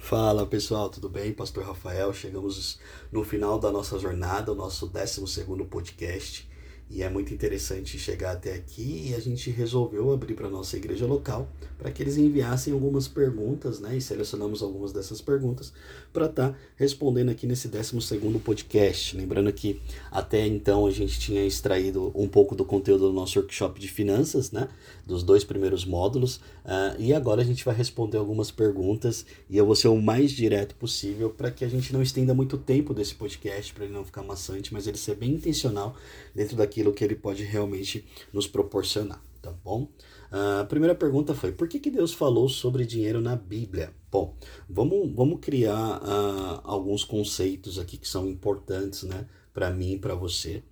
Fala pessoal, tudo bem? Pastor Rafael, chegamos no final da nossa jornada, o nosso 12º podcast, e é muito interessante chegar até aqui e a gente resolveu abrir para a nossa igreja local para que eles enviassem algumas perguntas, né? E selecionamos algumas dessas perguntas para estar respondendo aqui nesse 12º podcast. Lembrando que até então a gente tinha extraído um pouco do conteúdo do nosso workshop de finanças, né? Dos 2 primeiros módulos, e agora a gente vai responder algumas perguntas e eu vou ser o mais direto possível para que a gente não estenda muito tempo desse podcast, para ele não ficar maçante, mas ele ser bem intencional dentro daquilo que ele pode realmente nos proporcionar, tá bom? A primeira pergunta foi, por que Deus falou sobre dinheiro na Bíblia? Bom, vamos criar alguns conceitos aqui que são importantes, né, para mim e para você,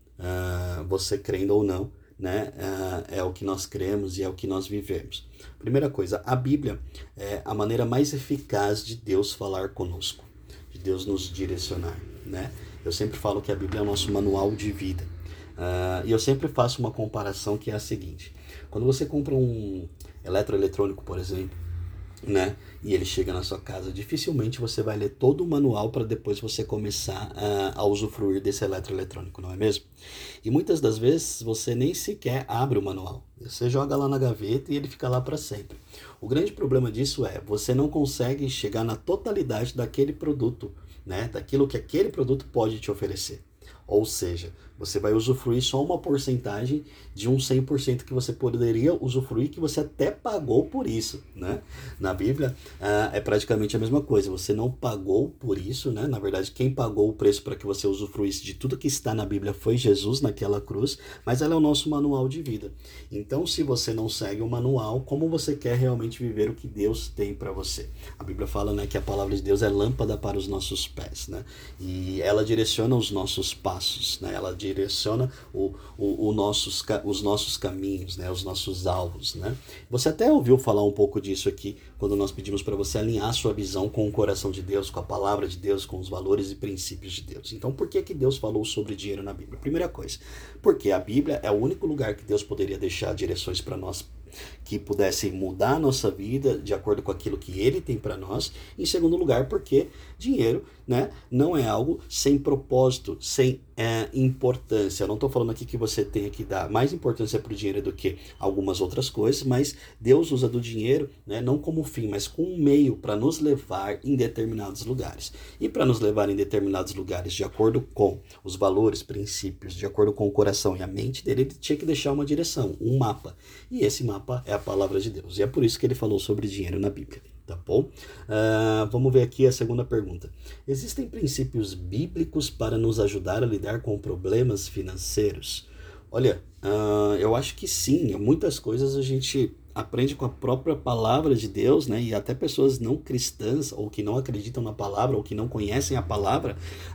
você crendo ou não, né? É o que nós cremos e é o que nós vivemos. Primeira coisa, a Bíblia é a maneira mais eficaz de Deus falar conosco, de Deus nos direcionar, né? Eu sempre falo que a Bíblia é o nosso manual de vida. E eu sempre faço uma comparação que é a seguinte: quando você compra um eletroeletrônico, por exemplo, né? E ele chega na sua casa, dificilmente você vai ler todo o manual para depois você começar a usufruir desse eletroeletrônico, não é mesmo? E muitas das vezes você nem sequer abre o manual. Você joga lá na gaveta e ele fica lá para sempre. O grande problema disso é você não consegue chegar na totalidade daquele produto, né? Daquilo que aquele produto pode te oferecer. Ou seja, você vai usufruir só uma porcentagem de um 100% que você poderia usufruir, que você até pagou por isso, né? Na Bíblia, é praticamente a mesma coisa. Você não pagou por isso, né? Na verdade, quem pagou o preço para que você usufruísse de tudo que está na Bíblia foi Jesus naquela cruz, mas ela é o nosso manual de vida. Então, se você não segue o manual, como você quer realmente viver o que Deus tem para você? A Bíblia fala, né, que a palavra de Deus é lâmpada para os nossos pés, né? E ela direciona os nossos passos, né? Ela direciona os nossos caminhos, né? Os nossos alvos, né? Você até ouviu falar um pouco disso aqui quando nós pedimos para você alinhar a sua visão com o coração de Deus, com a palavra de Deus, com os valores e princípios de Deus. Então, por que Deus falou sobre dinheiro na Bíblia? Primeira coisa, porque a Bíblia é o único lugar que Deus poderia deixar direções para nós que pudessem mudar a nossa vida de acordo com aquilo que ele tem para nós. Em segundo lugar, porque dinheiro, né, não é algo sem propósito, sem importância. Eu não estou falando aqui que você tenha que dar mais importância para o dinheiro do que algumas outras coisas, mas Deus usa do dinheiro, né, não como fim, mas como um meio para nos levar em determinados lugares. E para nos levar em determinados lugares de acordo com os valores, princípios, de acordo com o coração e a mente dele, ele tinha que deixar uma direção, um mapa. E esse mapa é a palavra de Deus. E é por isso que ele falou sobre dinheiro na Bíblia. Tá bom? Vamos ver aqui a segunda pergunta. Existem princípios bíblicos para nos ajudar a lidar com problemas financeiros? Olha, eu acho que sim. Muitas coisas a gente aprende com a própria palavra de Deus, né? E até pessoas não cristãs ou que não acreditam na palavra ou que não conhecem a palavra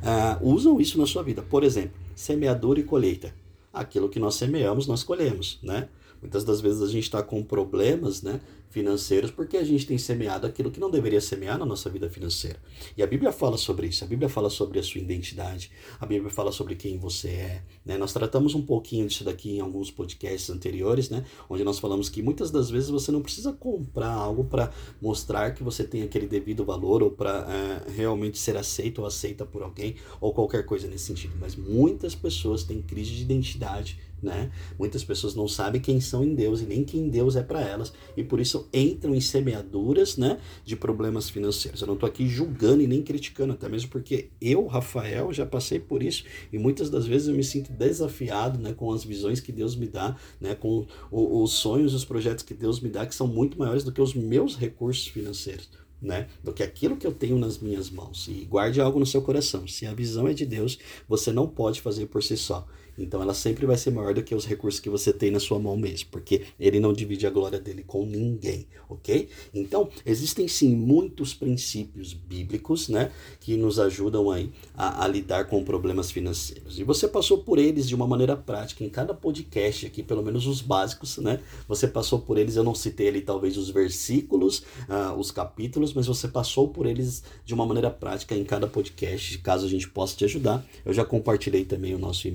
usam isso na sua vida. Por exemplo, semeadura e colheita. Aquilo que nós semeamos, nós colhemos, né? Muitas das vezes a gente está com problemas, né, financeiros porque a gente tem semeado aquilo que não deveria semear na nossa vida financeira. E a Bíblia fala sobre isso, a Bíblia fala sobre a sua identidade, a Bíblia fala sobre quem você é, né? Nós tratamos um pouquinho disso daqui em alguns podcasts anteriores, né, onde nós falamos que muitas das vezes você não precisa comprar algo para mostrar que você tem aquele devido valor ou para realmente ser aceito ou aceita por alguém ou qualquer coisa nesse sentido. Mas muitas pessoas têm crise de identidade, né? Muitas pessoas não sabem quem são em Deus e nem quem Deus é para elas e por isso entram em semeaduras, né, de problemas financeiros. Eu não estou aqui julgando e nem criticando, até mesmo porque eu, Rafael, já passei por isso e muitas das vezes eu me sinto desafiado, né, com as visões que Deus me dá, né, com os sonhos e os projetos que Deus me dá, que são muito maiores do que os meus recursos financeiros, né, do que aquilo que eu tenho nas minhas mãos. E guarde algo no seu coração: se a visão é de Deus, você não pode fazer por si só. Então ela sempre vai ser maior do que os recursos que você tem na sua mão mesmo, porque ele não divide a glória dele com ninguém, ok? Então existem sim muitos princípios bíblicos, né, que nos ajudam aí a lidar com problemas financeiros. E você passou por eles de uma maneira prática em cada podcast aqui, pelo menos os básicos, né? Você passou por eles, eu não citei ali talvez os versículos, os capítulos, mas você passou por eles de uma maneira prática em cada podcast. Caso a gente possa te ajudar, eu já compartilhei também o nosso e-mail aí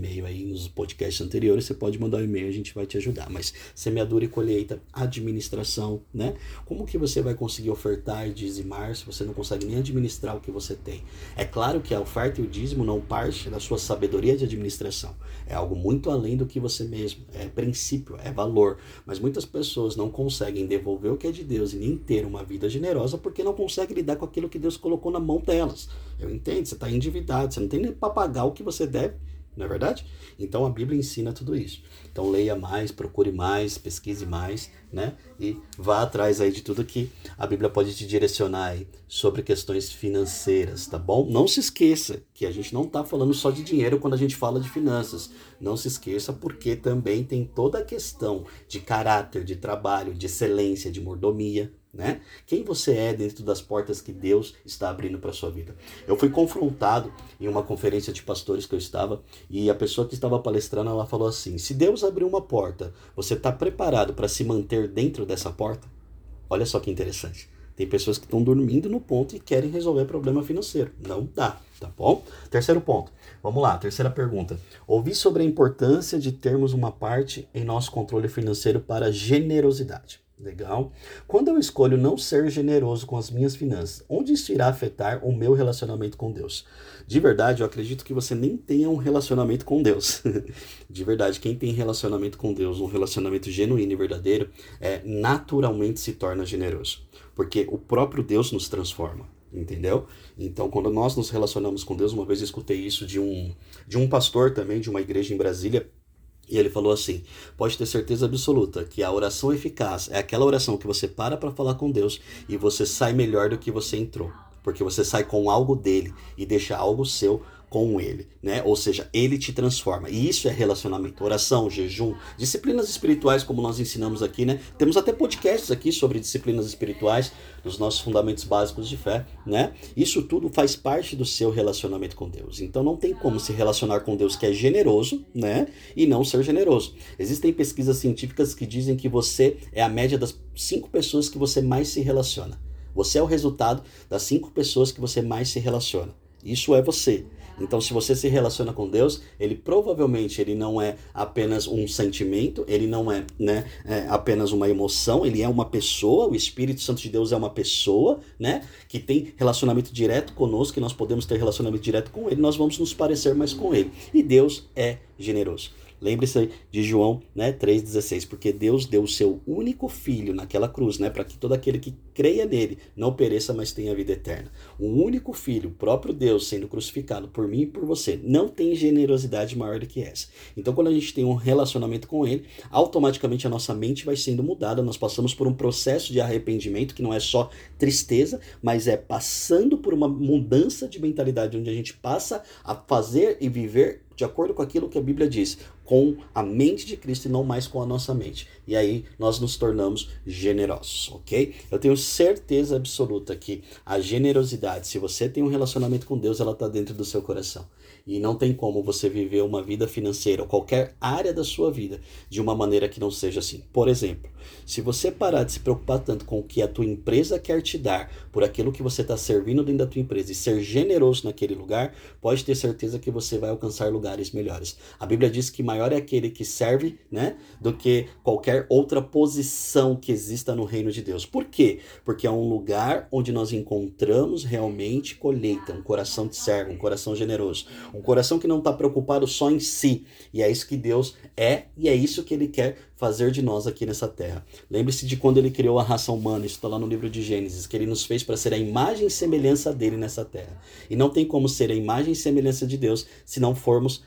nos podcasts anteriores, você pode mandar um e-mail, a gente vai te ajudar. Mas semeadura e colheita, administração, né? Como que você vai conseguir ofertar e dizimar se você não consegue nem administrar o que você tem? É claro que a oferta e o dízimo não parte da sua sabedoria de administração. É algo muito além do que você mesmo. É princípio, é valor. Mas muitas pessoas não conseguem devolver o que é de Deus e nem ter uma vida generosa porque não conseguem lidar com aquilo que Deus colocou na mão delas. Eu entendo, você está endividado, você não tem nem para pagar o que você deve, não é verdade? Então a Bíblia ensina tudo isso. Então leia mais, procure mais, pesquise mais, né? E vá atrás aí de tudo que a Bíblia pode te direcionar aí sobre questões financeiras, tá bom? Não se esqueça que a gente não está falando só de dinheiro quando a gente fala de finanças. Não se esqueça porque também tem toda a questão de caráter, de trabalho, de excelência, de mordomia, né? Quem você é dentro das portas que Deus está abrindo para sua vida. Eu fui confrontado em uma conferência de pastores que eu estava e a pessoa que estava palestrando, ela falou assim: se Deus abrir uma porta, você está preparado para se manter dentro dessa porta? Olha só que interessante. Tem pessoas que estão dormindo no ponto e querem resolver problema financeiro. Não dá, tá bom? Terceiro ponto. Vamos lá, terceira pergunta. Ouvi sobre a importância de termos uma parte em nosso controle financeiro para generosidade. Legal. Quando eu escolho não ser generoso com as minhas finanças, onde isso irá afetar o meu relacionamento com Deus? De verdade, eu acredito que você nem tenha um relacionamento com Deus. De verdade, quem tem relacionamento com Deus, um relacionamento genuíno e verdadeiro, naturalmente se torna generoso. Porque o próprio Deus nos transforma. Entendeu? Então, quando nós nos relacionamos com Deus, uma vez eu escutei isso de um pastor também, de uma igreja em Brasília. E ele falou assim: pode ter certeza absoluta que a oração eficaz é aquela oração que você para falar com Deus e você sai melhor do que você entrou. Porque você sai com algo dele e deixa algo seu com ele, né? Ou seja, ele te transforma. E isso é relacionamento, oração, jejum, disciplinas espirituais, como nós ensinamos aqui, né? Temos até podcasts aqui sobre disciplinas espirituais, dos nossos fundamentos básicos de fé, né? Isso tudo faz parte do seu relacionamento com Deus. Então não tem como se relacionar com Deus que é generoso, né? E não ser generoso. Existem pesquisas científicas que dizem que você é a média das 5 pessoas que você mais se relaciona. Você é o resultado das 5 pessoas que você mais se relaciona. Isso é você. Então, se você se relaciona com Deus, ele provavelmente não é apenas um sentimento, ele não é, apenas uma emoção, ele é uma pessoa, o Espírito Santo de Deus é uma pessoa, né, que tem relacionamento direto conosco, que nós podemos ter relacionamento direto com ele, nós vamos nos parecer mais com ele. E Deus é generoso. Lembre-se de João, 3,16, porque Deus deu o seu único filho naquela cruz, para que todo aquele que creia nele não pereça, mas tenha vida eterna. O único filho, o próprio Deus, sendo crucificado por mim e por você, não tem generosidade maior do que essa. Então, quando a gente tem um relacionamento com ele, automaticamente a nossa mente vai sendo mudada, nós passamos por um processo de arrependimento, que não é só tristeza, mas é passando por uma mudança de mentalidade, onde a gente passa a fazer e viver de acordo com aquilo que a Bíblia diz, com a mente de Cristo e não mais com a nossa mente. E aí nós nos tornamos generosos, ok? Eu tenho certeza absoluta que a generosidade, se você tem um relacionamento com Deus, ela está dentro do seu coração. E não tem como você viver uma vida financeira ou qualquer área da sua vida de uma maneira que não seja assim. Por exemplo, se você parar de se preocupar tanto com o que a tua empresa quer te dar, por aquilo que você está servindo dentro da tua empresa e ser generoso naquele lugar, pode ter certeza que você vai alcançar lugares melhores. A Bíblia diz que maior é aquele que serve, do que qualquer outra posição que exista no reino de Deus. Por quê? Porque é um lugar onde nós encontramos realmente colheita, um coração de servo, um coração generoso, um coração que não está preocupado só em si. E é isso que Deus é e é isso que Ele quer fazer de nós aqui nessa terra. Lembre-se de quando Ele criou a raça humana, isso está lá no livro de Gênesis, que Ele nos fez para ser a imagem e semelhança dEle nessa terra. E não tem como ser a imagem e semelhança de Deus se não formos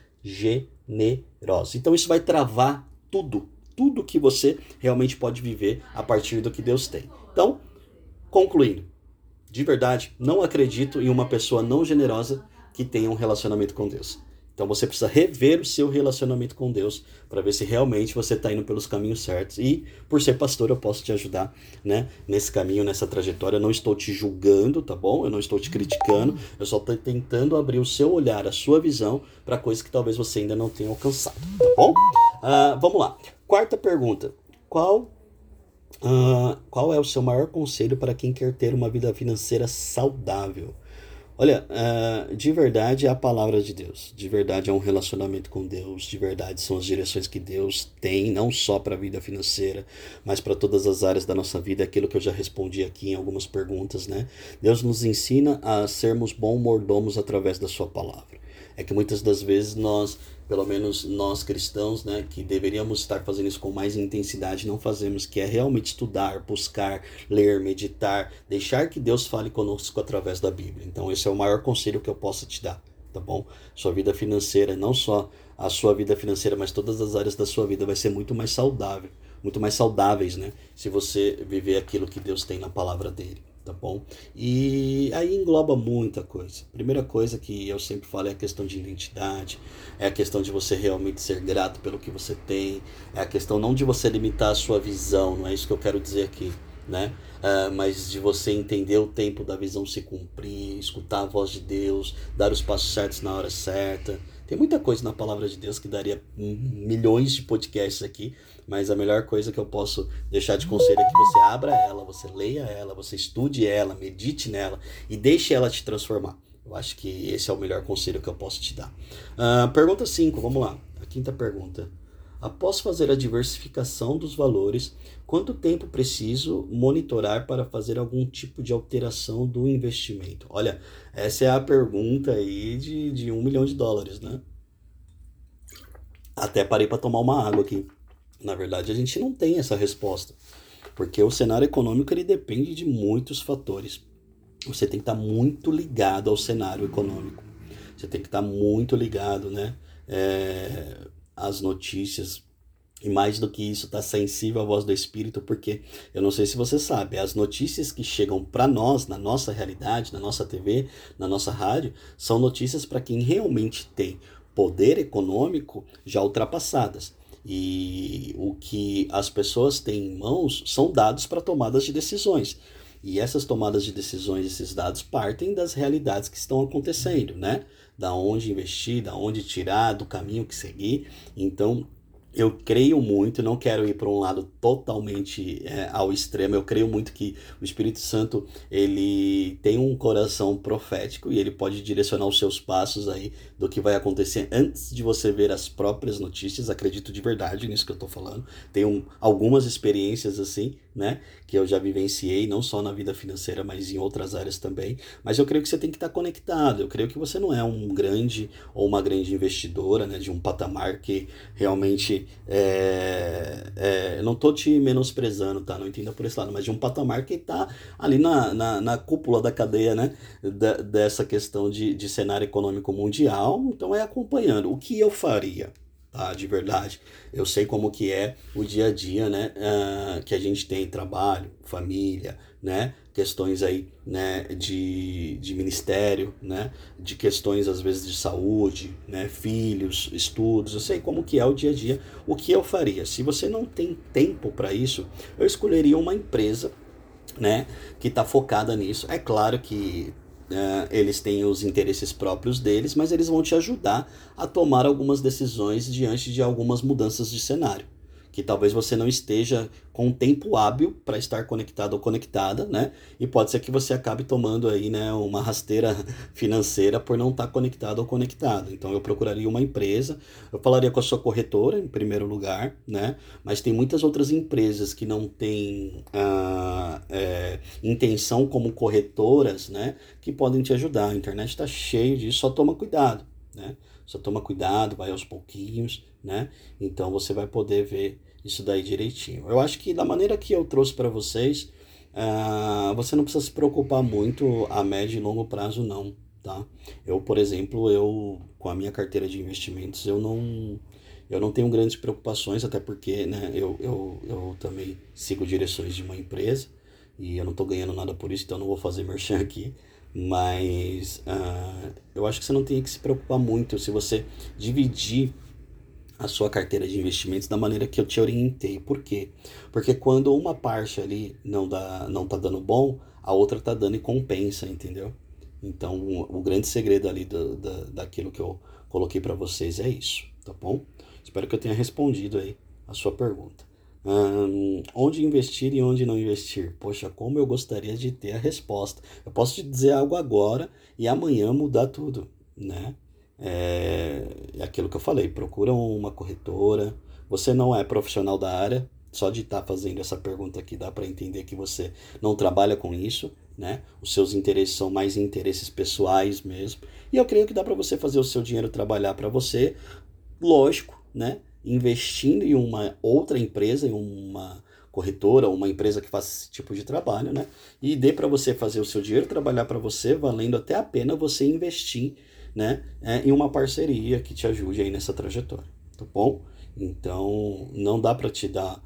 generosos. Então isso vai travar tudo que você realmente pode viver a partir do que Deus tem. Então, concluindo, de verdade, não acredito em uma pessoa não generosa que tenha um relacionamento com Deus. Então você precisa rever o seu relacionamento com Deus para ver se realmente você está indo pelos caminhos certos. E por ser pastor eu posso te ajudar, nesse caminho, nessa trajetória. Eu não estou te julgando, tá bom? Eu não estou te criticando. Eu só estou tentando abrir o seu olhar, a sua visão para coisas que talvez você ainda não tenha alcançado, tá bom? Vamos lá. Quarta pergunta. Qual é o seu maior conselho para quem quer ter uma vida financeira saudável? Olha, de verdade é a palavra de Deus, de verdade é um relacionamento com Deus, de verdade são as direções que Deus tem, não só para a vida financeira, mas para todas as áreas da nossa vida, aquilo que eu já respondi aqui em algumas perguntas, né? Deus nos ensina a sermos bons mordomos através da sua palavra. É que muitas das vezes nós, pelo menos nós cristãos, né, que deveríamos estar fazendo isso com mais intensidade, não fazemos, que é realmente estudar, buscar, ler, meditar, deixar que Deus fale conosco através da Bíblia. Então esse é o maior conselho que eu posso te dar, tá bom? Sua vida financeira, não só a sua vida financeira, mas todas as áreas da sua vida vai ser muito mais saudável, muito mais saudáveis, né? Se você viver aquilo que Deus tem na palavra dele. Tá bom? E aí engloba muita coisa. Primeira coisa que eu sempre falo é a questão de identidade, é a questão de você realmente ser grato pelo que você tem, é a questão não de você limitar a sua visão, não é isso que eu quero dizer aqui, né? Mas de você entender o tempo da visão se cumprir, escutar a voz de Deus, dar os passos certos na hora certa. Tem muita coisa na palavra de Deus que daria milhões de podcasts aqui, mas a melhor coisa que eu posso deixar de conselho é que você abra ela, você leia ela, você estude ela, medite nela e deixe ela te transformar. Eu acho que esse é o melhor conselho que eu posso te dar. Pergunta 5, vamos lá. A quinta pergunta. Após fazer a diversificação dos valores, quanto tempo preciso monitorar para fazer algum tipo de alteração do investimento? Olha, essa é a pergunta aí de US$ 1 milhão, né? Até parei para tomar uma água aqui. Na verdade, a gente não tem essa resposta, porque o cenário econômico ele depende de muitos fatores. Você tem que estar muito ligado ao cenário econômico. Você tem que estar muito ligado, né? Às notícias. E mais do que isso, estar sensível à voz do Espírito, porque eu não sei se você sabe, as notícias que chegam para nós, na nossa realidade, na nossa TV, na nossa rádio, são notícias para quem realmente tem poder econômico já ultrapassadas. E o que as pessoas têm em mãos são dados para tomadas de decisões. E essas tomadas de decisões, esses dados partem das realidades que estão acontecendo, né? Da onde investir, da onde tirar, do caminho que seguir. Então, eu creio muito, não quero ir para um lado totalmente ao extremo, eu creio muito que o Espírito Santo, ele tem um coração profético e ele pode direcionar os seus passos aí do que vai acontecer antes de você ver as próprias notícias, acredito de verdade nisso que eu estou falando, tenho algumas experiências assim, né, que eu já vivenciei, não só na vida financeira, mas em outras áreas também, mas eu creio que você tem que estar conectado, eu creio que você não é um grande ou uma grande investidora, né, de um patamar que realmente eu não tô te menosprezando, tá? Não entenda por esse lado, mas de um patamar que tá ali na cúpula da cadeia, né? Dessa questão de cenário econômico mundial, então é acompanhando. O que eu faria? Tá, de verdade. Eu sei como que é o dia a dia, né? Que a gente tem trabalho, família, né? Questões aí, né? De ministério, né? De questões às vezes de saúde, né? Filhos, estudos. Eu sei como que é o dia a dia. O que eu faria? Se você não tem tempo para isso, eu escolheria uma empresa, né, que está focada nisso. É claro que eles têm os interesses próprios deles, mas eles vão te ajudar a tomar algumas decisões diante de algumas mudanças de cenário. Que talvez você não esteja com tempo hábil para estar conectado ou conectada, né? E pode ser que você acabe tomando aí, né, uma rasteira financeira por não estar conectado ou conectado. Então eu procuraria uma empresa, eu falaria com a sua corretora em primeiro lugar, né? Mas tem muitas outras empresas que não têm intenção como corretoras, né? Que podem te ajudar. A internet está cheia disso, só toma cuidado, né? Só toma cuidado, vai aos pouquinhos, né? Então você vai poder ver isso daí direitinho. Eu acho que da maneira que eu trouxe para vocês, você não precisa se preocupar muito a médio e longo prazo, não, tá? Eu, por exemplo, com a minha carteira de investimentos, eu não tenho grandes preocupações, até porque, né, eu também sigo direções de uma empresa e eu não estou ganhando nada por isso, então não vou fazer merchan aqui. Mas eu acho que você não tem que se preocupar muito se você dividir a sua carteira de investimentos da maneira que eu te orientei. Por quê? Porque quando uma parte ali não tá dando bom, a outra tá dando e compensa, entendeu? Então, o grande segredo ali daquilo que eu coloquei para vocês é isso, tá bom? Espero que eu tenha respondido aí a sua pergunta. Onde investir e onde não investir? Poxa, como eu gostaria de ter a resposta. Eu posso te dizer algo agora e amanhã mudar tudo, né? É aquilo que eu falei, procura uma corretora. Você não é profissional da área, só de estar fazendo essa pergunta aqui dá para entender que você não trabalha com isso, né? Os seus interesses são mais interesses pessoais mesmo. E eu creio que dá para você fazer o seu dinheiro trabalhar para você, lógico, né? Investindo em uma outra empresa, em uma corretora, uma empresa que faça esse tipo de trabalho, né? E dê para você fazer o seu dinheiro trabalhar para você, valendo até a pena você investir, né? Em uma parceria que te ajude aí nessa trajetória, tá bom? Então, não dá para te dar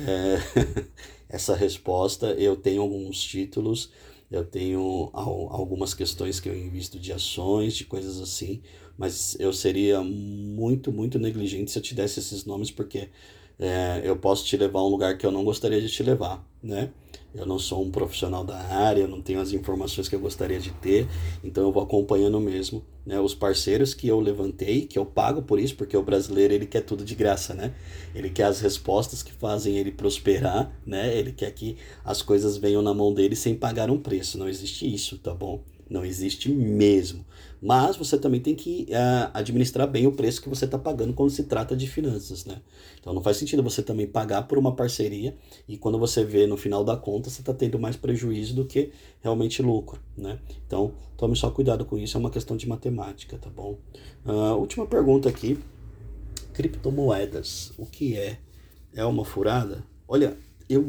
essa resposta. Eu tenho alguns títulos, eu tenho algumas questões que eu invisto de ações, de coisas assim, mas eu seria muito, muito negligente se eu te desse esses nomes, porque eu posso te levar a um lugar que eu não gostaria de te levar, né? Eu não sou um profissional da área, eu não tenho as informações que eu gostaria de ter, então eu vou acompanhando mesmo, né? Os parceiros que eu levantei, que eu pago por isso, porque o brasileiro ele quer tudo de graça, né? Ele quer as respostas que fazem ele prosperar, né? Ele quer que as coisas venham na mão dele sem pagar um preço. Não existe isso, tá bom? Não existe mesmo. Mas você também tem que administrar bem o preço que você está pagando quando se trata de finanças, né? Então não faz sentido você também pagar por uma parceria e quando você vê no final da conta você está tendo mais prejuízo do que realmente lucro, né? Então tome só cuidado com isso, é uma questão de matemática, tá bom? Última pergunta aqui. Criptomoedas, o que é? É uma furada? Olha, eu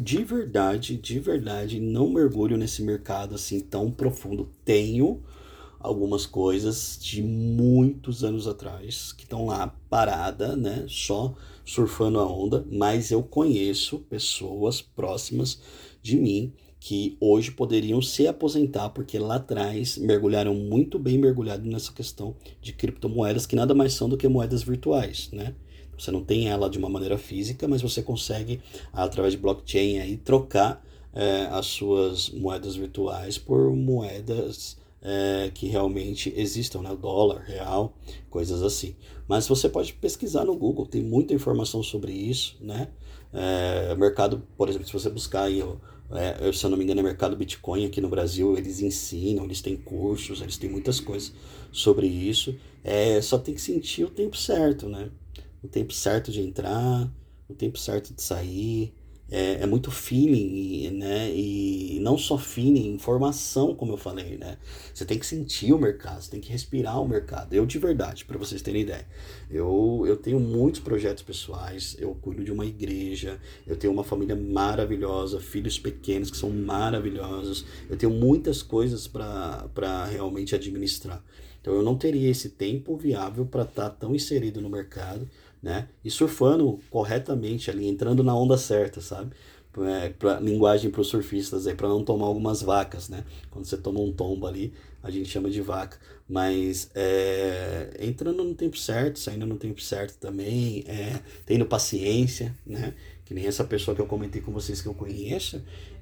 de verdade, não mergulho nesse mercado assim tão profundo. Tenho algumas coisas de muitos anos atrás que estão lá parada, né? Só surfando a onda, mas eu conheço pessoas próximas de mim que hoje poderiam se aposentar porque lá atrás mergulharam muito bem mergulhado nessa questão de criptomoedas que nada mais são do que moedas virtuais, né? Você não tem ela de uma maneira física, mas você consegue, através de blockchain, aí, trocar as suas moedas virtuais por moedas que realmente existam, né? O dólar, real, coisas assim. Mas você pode pesquisar no Google, tem muita informação sobre isso, né? Mercado, por exemplo, se você buscar aí, se eu não me engano, é mercado Bitcoin aqui no Brasil, eles ensinam, eles têm cursos, eles têm muitas coisas sobre isso. Só tem que sentir o tempo certo, né? O tempo certo de entrar, o tempo certo de sair. É muito feeling, né? E não só feeling, informação, como eu falei, né? Você tem que sentir o mercado, você tem que respirar o mercado. Eu, de verdade, para vocês terem ideia, eu tenho muitos projetos pessoais, eu cuido de uma igreja, eu tenho uma família maravilhosa, filhos pequenos que são maravilhosos, eu tenho muitas coisas para realmente administrar. Então eu não teria esse tempo viável para estar tão inserido no mercado, né? E surfando corretamente ali, entrando na onda certa, sabe? Linguagem para os surfistas aí, para não tomar algumas vacas, né? Quando você toma um tombo ali, a gente chama de vaca. Mas entrando no tempo certo, saindo no tempo certo também, tendo paciência, né? Que nem essa pessoa que eu comentei com vocês que eu conheço,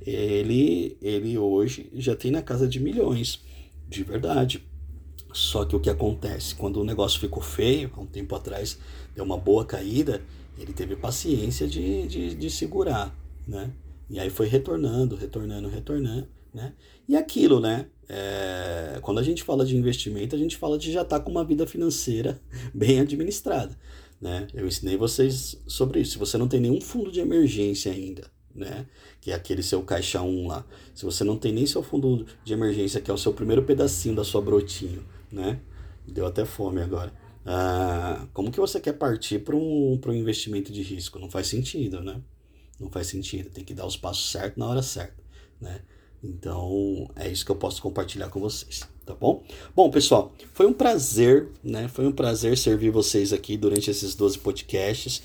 ele hoje já tem na casa de milhões, de verdade. Só que o que acontece? Quando o negócio ficou feio, há um tempo atrás, deu uma boa caída, ele teve paciência de segurar, né? E aí foi retornando, né? E aquilo, né? Quando a gente fala de investimento, a gente fala de já estar com uma vida financeira bem administrada, né? Eu ensinei vocês sobre isso. Se você não tem nenhum fundo de emergência ainda, né? Que é aquele seu caixa 1 lá. Se você não tem nem seu fundo de emergência, que é o seu primeiro pedacinho da sua brotinho, né? Deu até fome agora. Como que você quer partir para um investimento de risco? Não faz sentido, né? Não faz sentido. Tem que dar os passos certos na hora certa, né? Então, é isso que eu posso compartilhar com vocês, tá bom? Bom, pessoal, foi um prazer, né? Foi um prazer servir vocês aqui durante esses 12 podcasts.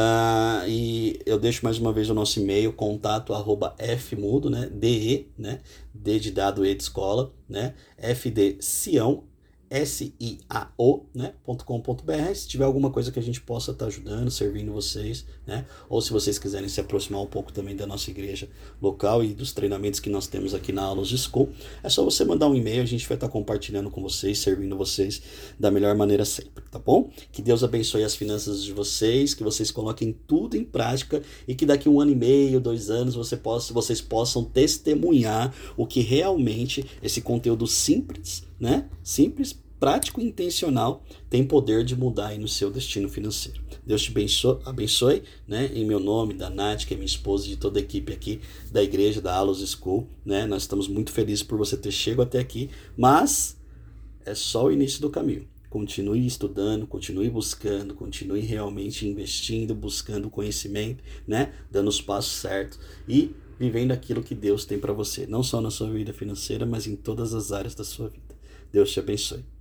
E eu deixo mais uma vez o nosso e-mail, contato@fmudo, né? DE, né? D de dado, E de escola, né? FD Sião, siao, né, .com.br. Se tiver alguma coisa que a gente possa estar ajudando, servindo vocês, né, ou se vocês quiserem se aproximar um pouco também da nossa igreja local e dos treinamentos que nós temos aqui na Alos School, é só você mandar um e-mail, a gente vai estar compartilhando com vocês, servindo vocês da melhor maneira sempre, tá bom? Que Deus abençoe as finanças de vocês, que vocês coloquem tudo em prática e que daqui 1 ano e meio, 2 anos, vocês possam testemunhar o que realmente esse conteúdo simples, né? Simples, prático e intencional tem poder de mudar aí no seu destino financeiro. Deus te abençoe, né? Em meu nome, da Nath, que é minha esposa, e de toda a equipe aqui da igreja, da Alos School, né? Nós estamos muito felizes por você ter chegado até aqui, mas é só o início do caminho. Continue estudando, continue buscando, continue realmente investindo, buscando conhecimento, né? Dando os passos certos e vivendo aquilo que Deus tem para você, não só na sua vida financeira, mas em todas as áreas da sua vida. Deus te abençoe.